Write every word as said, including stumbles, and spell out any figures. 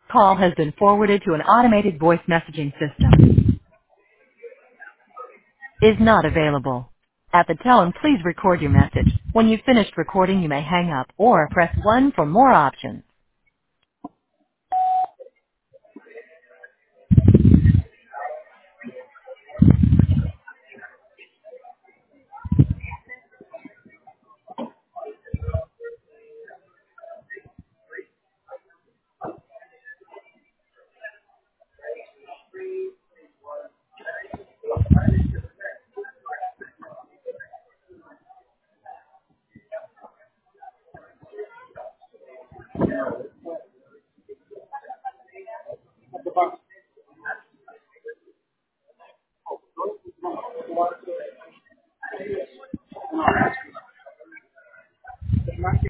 Call has been forwarded to an automated voice messaging system. Is not available. At the tone, please record your message. When you've finished recording, you may hang up or press one for more options.